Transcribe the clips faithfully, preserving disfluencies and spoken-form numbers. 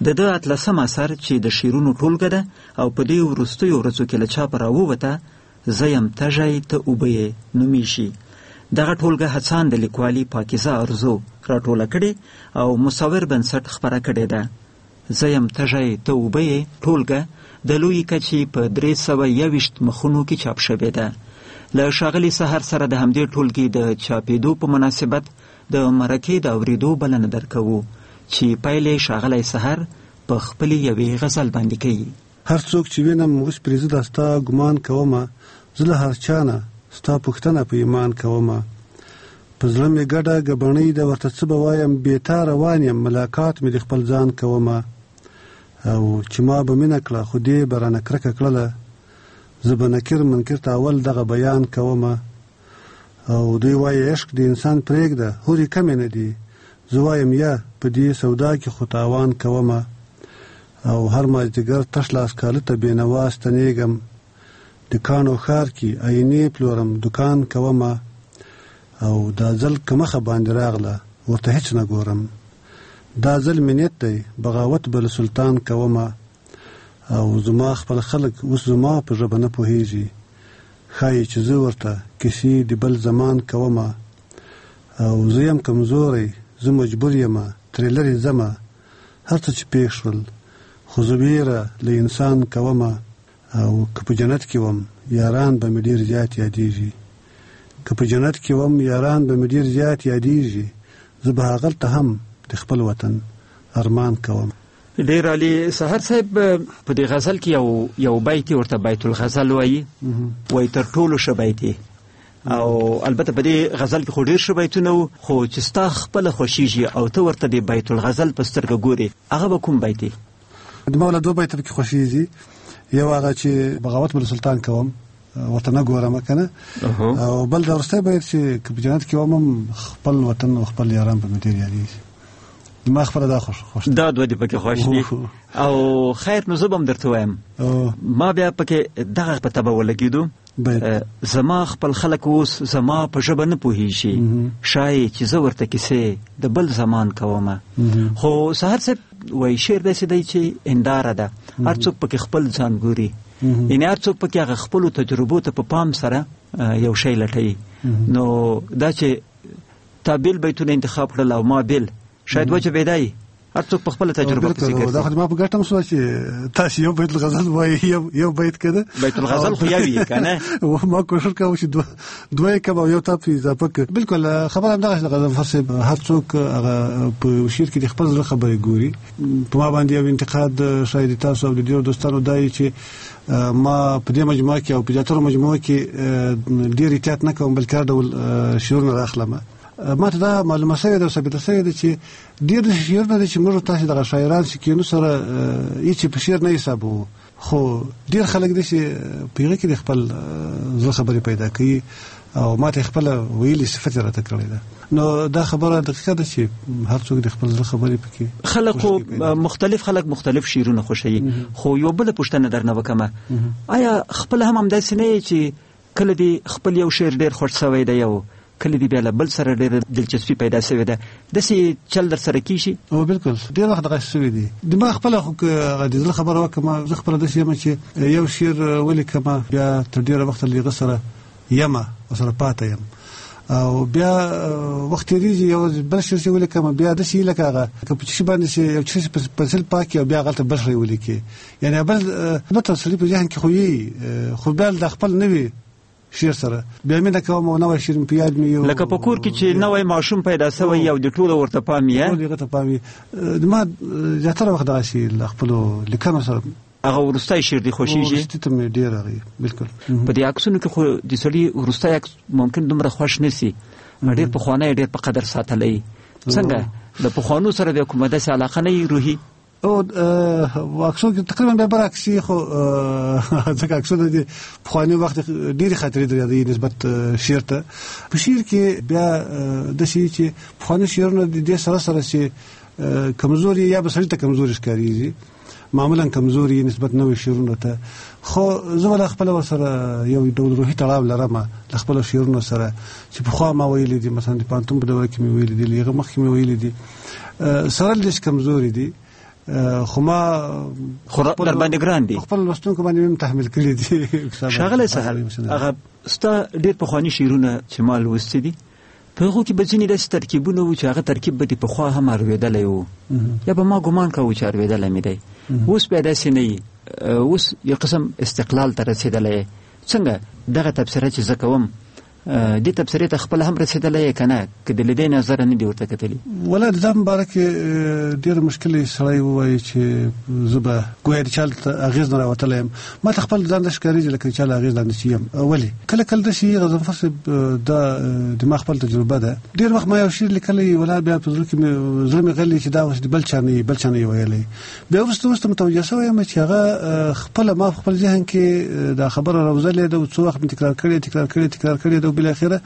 د ده اتلسم اثر چې د شعرونو ټولګه ده او په دې وروستیو ورځو کې له چاپه راووته، زه یم تږی ته اوبه یې نومیږي. دغه ټولګه هڅان د لیکوالي پاکیزه ارزو راټوله کړې او مصور بنسټ خپره کړې ده. زه یم تږی ته اوبه یې ټولګه د لویې کچې په درې سوه یوویشت مخونو کې چاپ شوې ده. له ښاغلي سحر سره د همدې ټولګې د چاپېدو په مناسبت د مرکې د اورېدو بلنه درکوو چې پیل ښاغلی سحر په خپلې یوې غزل باندې کوي. هر څوک چې وینم اوس پرې زه دا ستا ګمان کومه، زه له هر چا نه ستا پوښتنه په ایمان کومه. په زړه مې ګډه ګبڼۍ ده ورته څه به وایم، بېتا روان یم ملاقات مې د خپل ځان کومه. او چې ما به مینه کړه خو دې به رانه کرکه کړله، زه به نکر منکر ته اول دغه بیان کومه. او دوی وایي عشق د انسان پرېږده هورې کمې نه دي، زه وایم یا په دې سودا کې خو تاوان کومه. او هر مازدیګر تش لاس کاله ته بېنوا ستنېږم، د کاڼو ښار کې آینې پلورم دکان کومه. او دا ځل که مخه باندې راغله ورته هېڅ نه ګورم، دا ځل مې نیت دی بغاوت به له سلطان کومه. او زما خپل خلک اوس زما په ژبه نه پوهېږي، ښایي چې زه ورته کیسې د بل زمان کومه. او زه یم کمزوری زه مجبور یمه ترې لرې ځمه، هر څه چې پېښ شول خو زه ویره له انسان کومه. او که په جنت کې وم یاران به مې ډېر زیات یادېږي، که په جنت کې وم یاران به مې ډېر زیات یادېږي، زه به هغلته هم د خپل وطن ارمان کوم. ډېر عالي. سحر صاحب په دې غزل کې یو یو بیت ورته بیت الغزل وایي، وایي تر ټولو ښه بیت یې. او البته په دې غزل کې خو ډېر ښه بیتونه وو، خو چې ستا خپله خوښېږي او ته ورته د بیت الغزل په سترګه ګورې، هغه به کوم بیت یې؟ زما له دوه بیته پکې خوښېږي. یو هغه چې بغاوت به له سلطان کوم ورته نه ګورم که نه، او بل د وروستی بیت چې که په جنت کې وم هم خپل وطن او خپل یاران به مې ډېر یادېږي. ما خپله دا خوښ خوښ دا دوه دې پکې خوښ دي. او خیر نو زه به هم درته وایم، ما بیا پکې دغه په طبع ولګېدو، زما خپل خلک اوس زما په ژبه نه پوهېږي، ښایي چې زه ورته کیسې د بل زمان کومه. خو سحر صاحب وایي شعر داسې دی چې هنداره ده، هر څوک پکې خپل ځان ګوري، یعنې هر څوک پکې هغه خپلو تجربو ته په پام سره یو شی لټوي. نو دا چې تا بیل بیتونه انتخاب کړل او ما بیل، شاید وجه پیدا وي، هر څوک په خپله تجربه پسې ګرځي. دا خو ما په ګټه هم شوه چې تاسې یو بیت الغزل وایي، یو بیت که ده بیت الغزل خو یو وي که نه، ما کوشش کوم چې دوه یې کم او یو تا پرې اضافه کړ. بلکل خبره همدغه چې غضنفر صاحب هر څوک هغه په شعر کې د خپل زړه خبرې ګوري. په ما باندې یو انتقاد شاید تاسو او د ډېرو دوستانو دا وي چې ما په دې مجموعه کې او په زیاترو مجموعه کې ډېر احتیاط نه کوم، بلکې هر ډول شعرونه راخلم. ما ته دا معلومه شوې ده او ثابته شوې ده چې ډېر داسې شعرونه دي چې موږ تاسې دغه شاعران چې کینو سره هېڅ په شعر نه حسابوو، خو ډېر خلک دي چې په هغې کې د خپل زړه خبرې پیدا کوي او ما ته خپله ویلي صفت یې راته کړې ده. نو دا خبره دقیقه ده چې هر څوک د خپل زړه خبرې پکې خلک خو مختلف خلک مختلف شعرونه خوښوي. خو یو بله پوښتنه درنه وکړمه، آیا خپله هم همداسې نه یې چې کله دې خپل یو شعر ډېر خوښ شوی دی او کله دې بیا له بل سره ډېره دلچسپي پیدا شوې ده، داسې چل در سره کېږي؟ او بلکل ډېر وخت دغه شوي دي. د ما خپله خو که د زړه خبره وکړم، زه خپله داسې یم چې یو شعر ولیکمه بیا تر ډېره وخته له هغه سره یمه ورسره پاته یم، او بیا وخت تېرېږي یو بل شعر چې ولیکم بیا داسې لکه هغه که په څه باندې چې یو څه پنسل پاکي او بیا هغلته بل شی ولیکي، یعنې بل نه تسلي په ذهن کې خو یي، خو بیا د خپل نوي شعر سره بیا مینه کوم او نوی شعر مې په یاد مې یو لکه په کور کې چې نوی ماشوم پیدا شوی او د ټولو ورته پام یې ټول هغه ته پام یې. ما زیاتره وخت دغسې له خپلو لیکنو سره هغه وروستی شعر دې خوښېږي؟ وروستي ته مې ډېر هغې بلکل. په دې عکسونو کې خو د سړي وروستی عکس ممکن دومره خوښ نه سي، ډېر پخوانی ډېر په قدر ساتلی. څنګه د پخوانو سره بیا کومه داسې علاقه نه وي روحي؟ او عکسونو کې تقریبا بیا برعکس یې، خو ځکه عکسونه د پخواني وخت ډېرې خاطرې درې نسبت شعر ته. په شعر کې بیا داسې چې پخواني شعرونه د دې سره سره چې کمزوري یا به سړي ته کمزوري ښکارېږي، معمولا کمزوري نسبت نوې شعرونو ته. خو زه به له خپله ورسره یو ډول روحي تړاو لرم له خپلو شعرونو سره چې پخوا ما ویلي دي، مثلا د پوهنتون په دوره کې مې ویلي دي، له هغه مخکې مې ویلي دي. سره له دې چې کمزوري دي خو ما خو در باندې ګران دي خپل لوستونکو باندې هم تحمیل کړي دي. ښاغلی سهر هغه ستا ډېر پخواني شعرونه چې ما لوستي دي په هغو کې به ځینې داسې ترکیبونه وو چې هغه ترکیب به دې پخوا هم اورېدلی وو یا به ما ګمان کوو چې اورېدلی مې دی. اوس بیا داسې نه وي، اوس یو قسم استقلال ته رسېدلی. څنګه دغه تبصره چې زه کوم دې تبصرې ته خپل هم رسېدلی که نه، که د له دې نظره نه دي ورته کتلي؟ ولا د ځان باره کې ډېر مشکل سړی ووایي چې زه به ګویا د چا اغېز نه راوتلی یم. ما ته خپل ځان داسې ښکارېږي لکه د چا له اغېز لاندې چې یم. ولې کله کله داسې غضنفر صاحب دا د ما خپل تجربه ده. ډېر وخت ما یو شعر لیکلی ولا بیا په زړه کې مې زړه مې غلی چې دا اوس د بل چا نه بل چا نه ویلی. بیا وروسته وروسته متوجه شوی یم چې هغه خپله ما په خپل ذهن کې دا خبره راوځلې ده او څو وخت مې تکرار کړې تکرار کړې تکرار کړې ده او بالاخره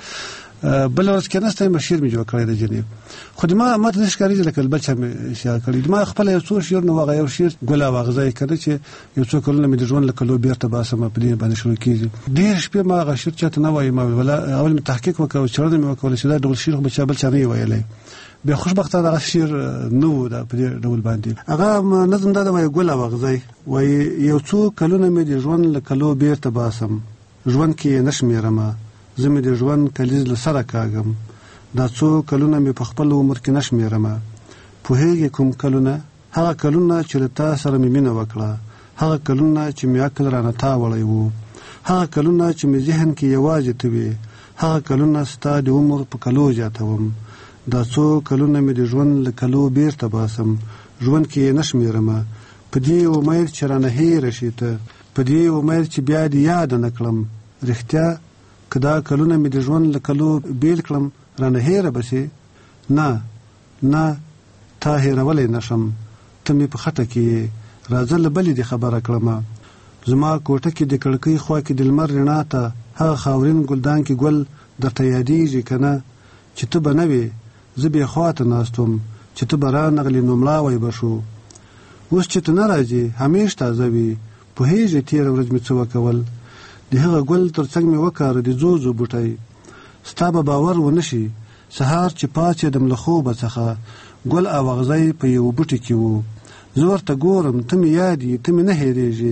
بل ورځ کې نسته یم شعر مې جوړ کړی د جنیب. خو د ما ما ته داسې ښکارېږي لکه بل چا مې شعر کړی. ما خپله یو څو شعرونه وغه یو شعر ګل او اغزه یې کړی چې یو څو کلونه مې د ژوند له کلو بېرته باسم په دې باندې شروع کېږي. ډېر شپې ما هغه شعر چاته نه وایم ولا اول مې تحقیق وکړ او څېړنه مې وکړله چې دا ډول شعر خو به چا بل چا نه یې ویلی. بیا خوشبختانه هغه شعر نه و دا په دې ډول باندې. هغه نظم دا د وایي ګل او اغزه وایي یو څو کلونه مې د ژوند له کلو بېرته باسم، ژوند کې یې نه شمېرمه، زه مې د ژوند کلیز له سره کاږم، دا څو کلونه مې په خپل عمر کې نه شمېرمه. پوهېږې کوم کلونه؟ هغه کلونه چې له تا سره مې مینه وکړه، هغه کلونه چې مې عقل رانه تاوړی و، هغه کلونه چې مې ذهن کې یوازې ته وې، هغه کلونه ستا د عمر په کلو زیاتوم، دا څو کلونه مې د ژوند له کلو بېرته باسم، ژوند کې یې نه شمېرمه. په دې امید چې رانه هېره شي ته، په دې امید چې بیا دې یاده نه کړم، رښتیا که دا کلونه مې د ژوند له کلو بیل کړم رانه هېره به سي؟ نه نه، تا هېرولی نه شم، ته مې په خټه کې یې، راځه له بلې دې خبره کړمه. زما کوټه کې د کړکۍ خوا کې د لمر رڼا ته هغه خاورین ګلدان کې ګل درته یادېږي که نه چې ته به نه وې، زه بې خوا ته ناست وم چې ته به رانغلې نو مړاوی به شو. اوس چې ته نه راځې همیش تازه وي، پوهېږې تېره ورځ مې څه وکول، د هغه ګل تر څنګ مې وکاره د زوزو بوټی. ستا به باور ونه شي سهار چې پاڅېدم له خوبه څخه ګل او اغزی په یو بوټي کې وو، زه ورته ګورم ته مې یاد یې ته مې نه هېرېږې.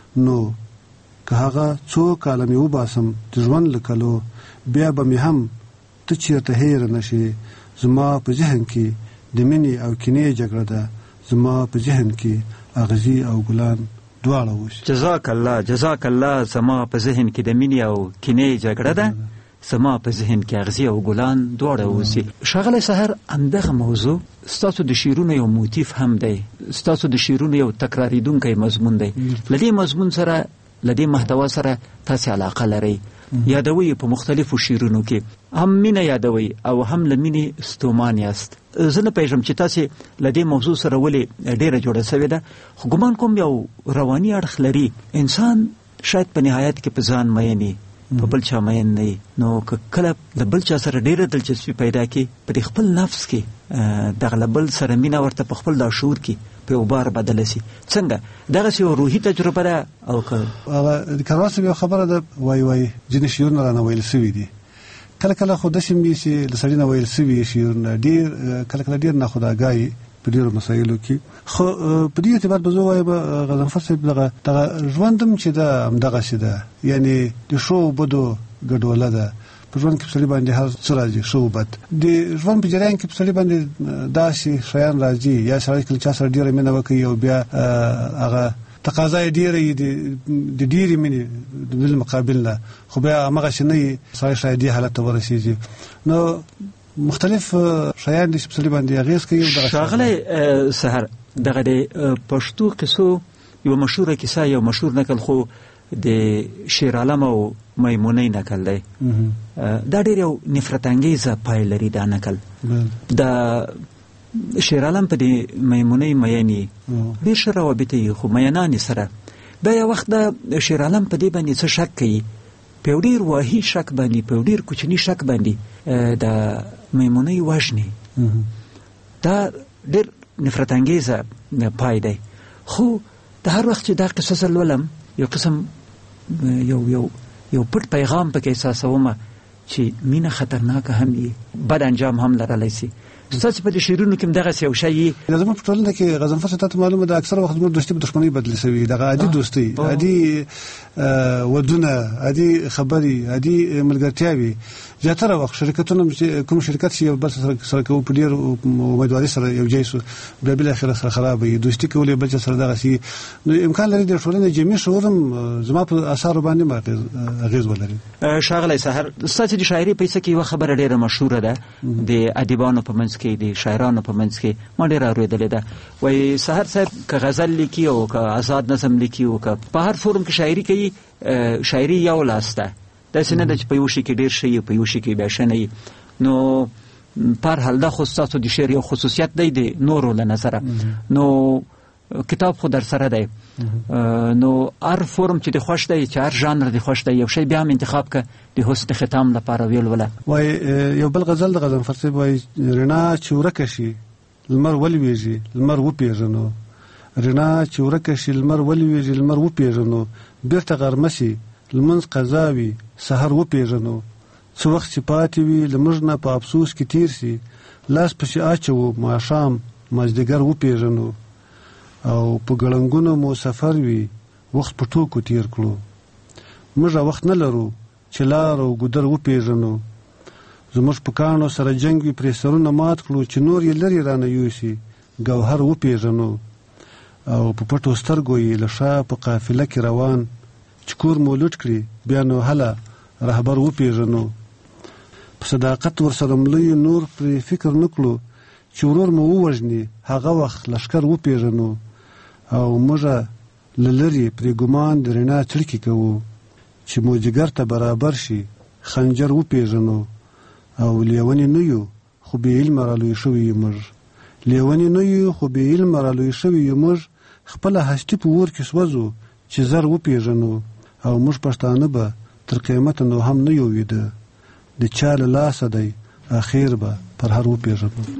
نو که هغه څو کاله مې وباسم د ژوند له کلو بیا به مې هم ته چېرته هېره نه شې. زما په ذهن کې د مینې او کینې جګړه ده، زما په ذهن کې اغزي او ګلان دواړه اوسي. جزاک الله جزاک الله. زما په ذهن کې د مینې او کینې جګړه ده، زما په ذهن کې اغزي او ګلان دواړه اوسي. ښاغلی سهر همدغه موضوع ستاسو د شعرونو یو موتیف هم دی، ستاسو د شعرونو یو تکراریدونکی مضمون دی. له دې مضمون سره له دې محتوا سره تاسې علاقه لرئ، یادوي په مختلفو شعرونو کې، هم مینه یادوي او هم له مینې ستومان یاست. زه نه پوهېږم چې تاسې له دې موضوع سره ولې ډېره جوړه سوې ده، خو ګمان کوم یو رواني اړخ لري. انسان شاید په نهایت کې په ځان مین وي، په بل چا مین نه وي. نو که کله له بل چا سره ډېره دلچسپي پیدا کړي، په دې خپل نفس کې دغه له بل سره مینه ورته په خپل دا شعور کې په یو بار بدله سي، څنګه دغسې یو روحي تجربه ده؟ او که هغه د کاروان صاحب یو خبره ده، وایي وایي ځینې شعرونه رانه ویل سوي دي، کله کله خو داسې وي چې له سړي نه ویل سوي شعرونه ډېر کله کله ډېر ناخوداګاه په ډېرو مسایلو کې. خو په دې اعتبار به زه وایم غضنفر صاحب دغه دغه ژوند هم چې ده همدغسې ده، یعنې د ښو بدو ګډوله ده. په ژوند کې په سړي باندې هر څه راځي، ښه و بد. د ژوند په جریان کې په سړي باندې داسې شیان راځي، یا سړی کله چا سره ډېره مینه وکړي او بیا هغه تقاضا یې ډېره وي د ډېرې مینې د بل مقابل نه، خو بیا همغسې نه وي، سړی شاید دې حالت ته ورسېږي. نو مختلف شیان دي چې په سړي باندې اغېز کوي. ښاغلی سهر، دغه د پښتو قصو یو مشهوره کیسه، یو مشهور نکل خو د شیر عالم او میمونۍ نکل دی. دا ډېر یو نفرت انګیزه پای لري دا نکل. د شیر عالم په دې میمونۍ میین ډېر ښه روابط یې، خو میینانې سره بیا یو وخت د شیر عالم په دې باندې څه شک کوي، په یو ډېر واهي شک باندې، په یو ډېر کوچني شک باندې د میمونۍ وژني. دا ډېر نفرت انګیزه پای دی. خو د هر وخت چې دا قصه زه لولم، یو قسم یو یو یو پټ پیغام پکې احساسومه چې مینه خطرناکه هم وي، بد انجام هم لرلی سي. ستاسو په دې شعرونو کې دغه یو شی لازم په ټولنه کې غضنفر ستاسو معلومه ده اکثر وخت موږ دوستي په دښمنۍ بدل شوی دغه عادي دوستي عادي ودونه عادي خبري عادي ملګرتیاوي زیاتره وخت شرکتونه کوم شرکت چې بل سره کوي په ډیر امیدواري سره یو ځای سو بیا بل اخر سره خرابوي دوستي کولې بل سره دغه شي نو امکان لري د ټولنې جمعي شعورم زما په اثر باندې ما غیز ولري. شاغلی سحر ستاسو د شاعري په څه کې یو خبره ډیره مشهوره ده د ادیبانو په منځ کې د شاعرانو په منځ کې ما ډیره اورېدلې ده وایي سحر صاحب که غزل لیکي او که آزاد نظم لیکي او که په هر فورم کې شاعري کوي شاعري یو لاس ده داسې نه ده چې په یو شي کې ډېر ښه په یو شي کې بیا ښه نه نو پر حال دا خو ستاسو د شعر یو خصوصیت دی د نورو له نظره نو کتاب خو در سره دی نو هر فورم چې د خوښ دی چې هر ژانر د خوښ دی یو شی بیا هم انتخاب که د حسن ختام لپاره ویلوله. وای یو بل غزل د غضنفر صاحب وای رڼا چې ورکه شي لمر ولویږي لمر وپېژنو رڼا چې ورکه شي لمر ولویږي لمر وپېژنو بیرته غرمه شي لمونځ قضا وي سحر وپېژنو څه وخت چې پاتې وي لمونځ نه په افسوس کې تیر سي لاس پسې اچوو ماښام مازدیګر وپېژنو او په ګړنګونو مو سفر وي وخت په ټوکو تیر کړو موږ وخت نه لرو چې لار او ګودر وپېژنو زموږ په کاڼو سره جنګ وي پرې سرونه مات کړو چې نور یې لرې رانه یوسي ګوهر وپېژنو او په پټو سترګو یې له شا په قافله کې روان چې کور مو لوټ کړي بیا نو هله رهبر وپېژنو په صداقت ورسره ملوي نور پرې فکر نه کړو چې ورور مو ووژني هغه وخت لښکر وپېژنو او موږ له لرې پرې ګمان د رڼا څړکې کوو چې مو جګر ته برابر شي خنجر وپېژنو او لیونې نه یو خو بې علمه رالوی شوي یو موږ لیونې نه یو خو بې علمه رالوی شوي یو موږ خپله هستي په اور کې سوځو چې زر وپېژنو او موږ پښتانه به تر قیامته نو هم نه یو ویده د چا له لاسه دی اخیر به پر هر وپېژنو.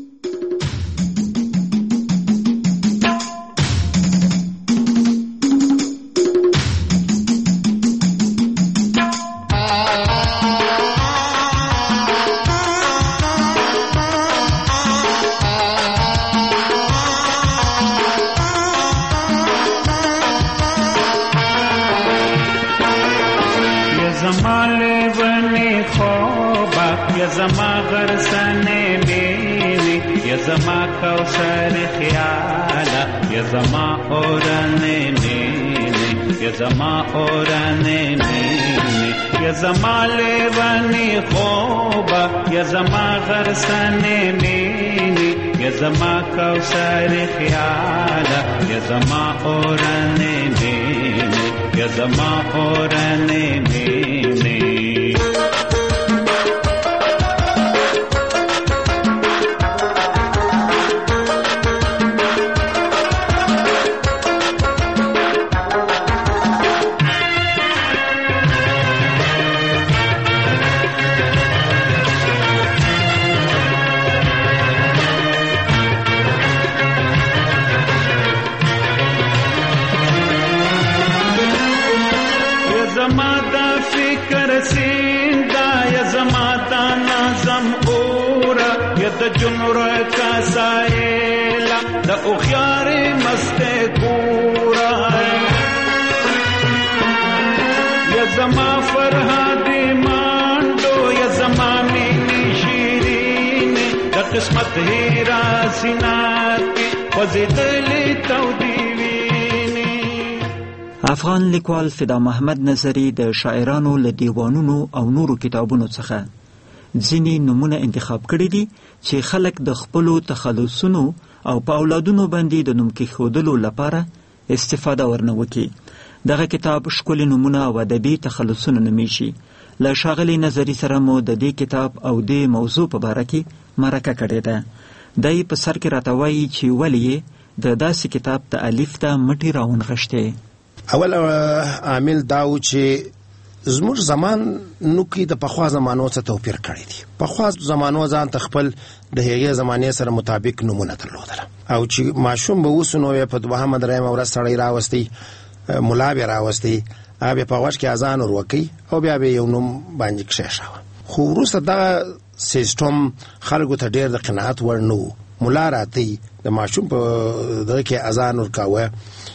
زما غرسنه مینی یا زما کوثر خیالا یا زما اورنه مینی یا زما اورنه مینی یا زما لیوانی خوبا یا زما غرسنه مینی یا زما کوثر خیالا یا زما اورنه مینی یا زما اورنه مینی. جنور کا سائلا دا اخیار مست گورا یا زما فرحاد ماندو یا زما مینی شیرین دا قسمت ہی راسناتی وزیدلی تو دیوینی. افغان لیکوال فدا محمد نظری د شاعرانو له دیوانونو او نورو کتابونو څخه ځینې نمونه انتخاب کړي دي چې خلک د خپلو تخلصونو او په اولادونو باندې د نوم کېښودلو لپاره استفاده ورنه وکړي. دغه کتاب ښکلي نومونه او ادبي تخلصونه نومیږي. له ښاغلي نظري سره مو د دې کتاب او دې موضوع په باره کې مرکه کړې ده. دی په سر کې راته وایي چې ولې د داسې کتاب تألیف ته مټې راونغښتې. اول عامل دا و چې زموږ زمان نو کې د پخوا زمانو څخه توپیر کړی دی. پخوا زمانو ځان ته خپل د هغې زمانې سره مطابق نومونه درلودل او چې ماشوم به اوس نو په دوهمه درېیمه ورځ سړی راوستی ملا به راوستی هغه په غوږ کې اذان ور وکړي او بیا به یو نوم باندې کښېښاوه. خو وروسته دغه سیستم خلکو ته ډېر د قناعت وړ نه و. ملا راتی د ماشوم په دغه کې اذان ورکاوه